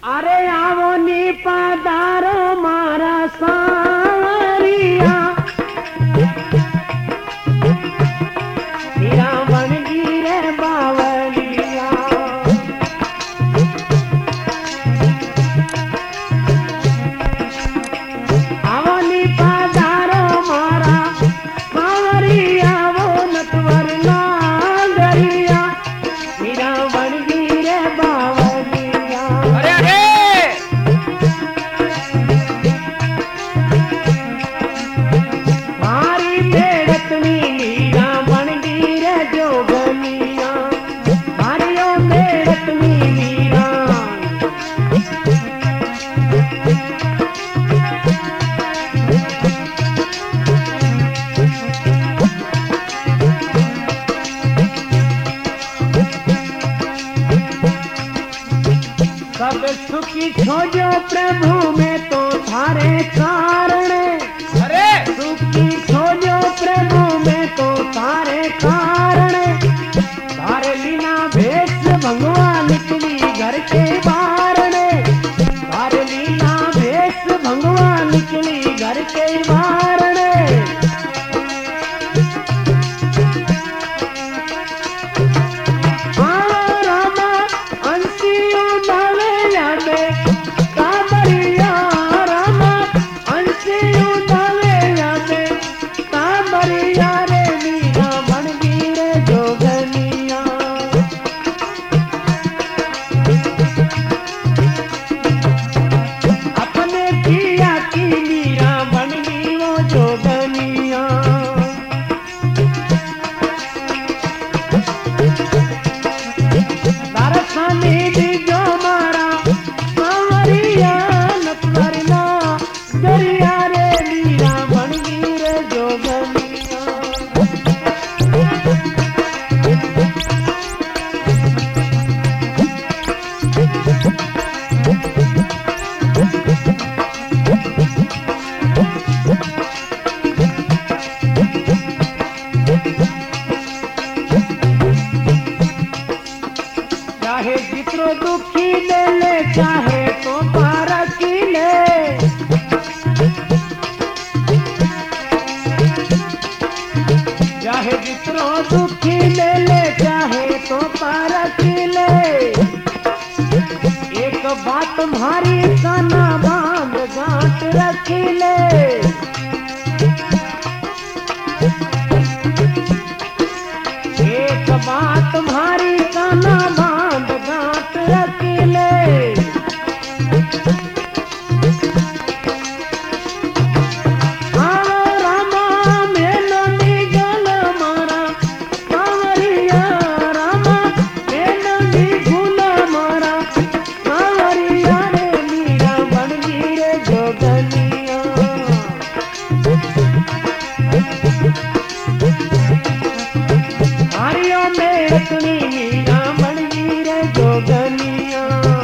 अरे आवो नी पधारो मारा सांवरिया मीरा बनगी रे बावलिया। आवो नी पधारो मारा सांवरिया वो नटवर नागरिया मीरा बनगी रे बावलिया। मारी बेड़तनी मीरा बनगी रे जोगनिया मारियो बेड़तनी मीरा। सब सुखी खोजो प्रभु में तो थारे कारण सुखी खोजो प्रभु में तो तारे कारण तारे लीना भेष भगवान निकली घर के बाहर तारे लीना भेष भगवान निकली घर के बाहर। रामा अंशियो डाले यादे कांवरिया रामा अंशियो डाले यादे कांवरिया रे मीरा बनगी रे जोगनिया। अपने किया की मीरा बनगी वो जोगनिया। दर्शनी दीजो मारा सांवरिया नटवरना दरिया रे मीरा बनगी रे जोगनिया। चाहे जितरो दुखी ले ले चाहे तो पारकी ले चाहे जितरो दुखी ले ले चाहे तो पारकी ले। एक बात भारी काना बांध गांठ रखी ले एक बात भारी काना बांध गांठ रखी ले। रामा मेलो निगल मारा सांवरिया रामा मेलो निगुल मारा सांवरिया रे मीरा बनगी रे जोगनिया। मारियो बेड़तनी मीरा बनगी रे जोगनिया।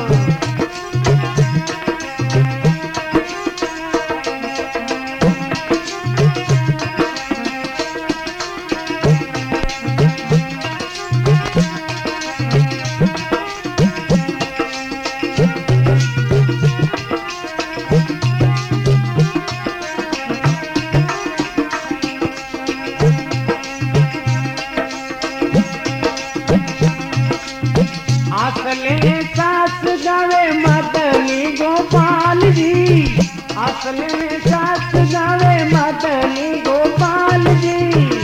असले सास गावे मदनी गोपाल जी असले सास गावे मदनी गोपाल जी।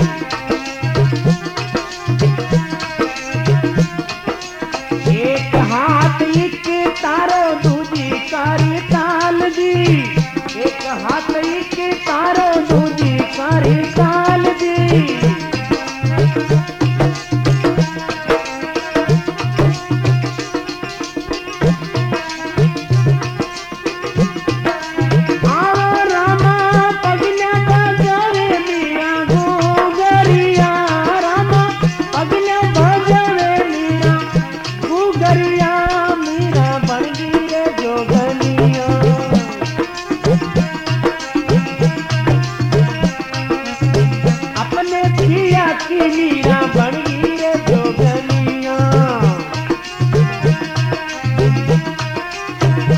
एक हाथ एक तारो दूजी कारी ताल जी एक हाथ एक तारो दूजी कारी ताल जी। रामा पगला बजावे मीरा गोगरिया रामा पगला बजावे मीरा गोगरिया मीरा बनगी रे जोगनिया। अपने पिया की मीरा बनगी रे जोगनिया।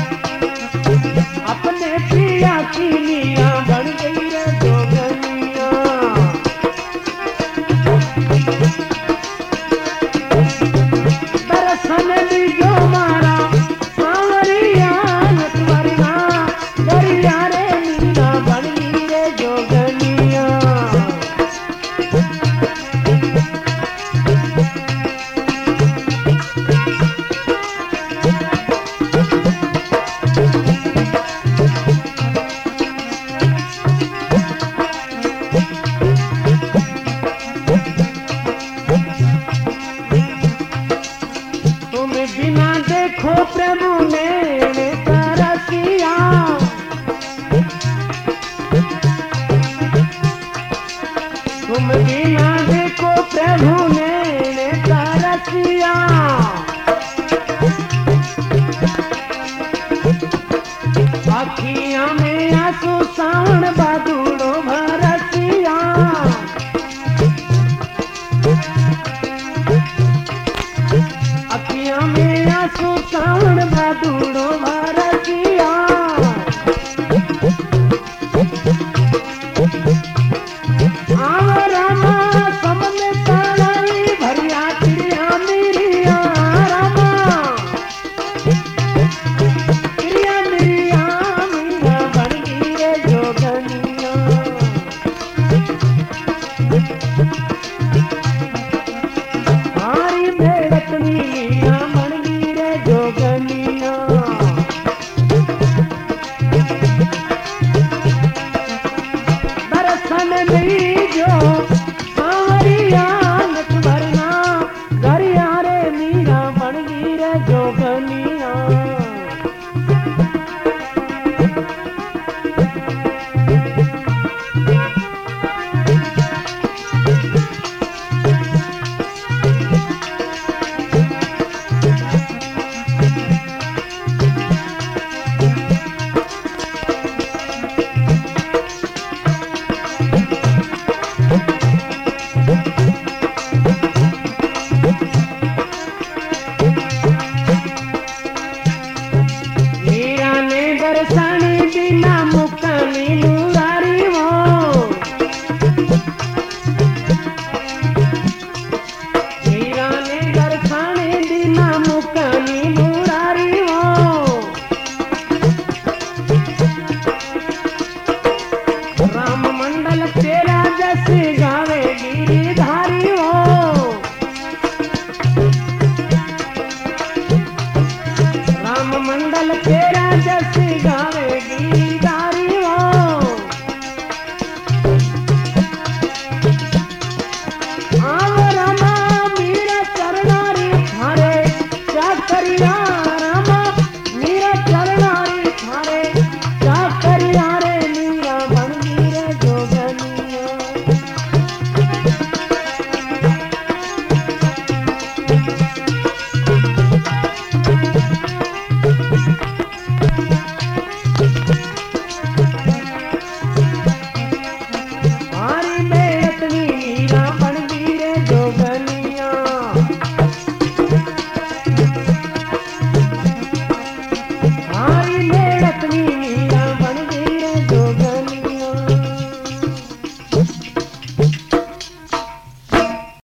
बिना देखो प्रभु ने तरसिया, तुम बिना देखो प्रभु ने तरसिया। अखियां में आंसू सावन बादुड़ो भरसिया, अखियां में आंसू सावन बादुड़ो भरसिया। रामा सबने तालाई भरिया चिड़िया मेरिया, रामा चिड़िया मेरिया मीरा बन गई रे जोगनिया। हारी भेड़त मीरा बन गई रे जोगनिया। दर्शन लीजो सांवरिया नच भरना, गरिया रे मीरा बन गई रे जोगनिया। मीरा ने बरसानी बिना मुकानी मुरारी वो, मीरा ने बरसानी बिना मुकानी मुरारी वो। राम मंडल तेरा जैसे गावे गिरिधारी वो, राम मंडल तेरा जैसे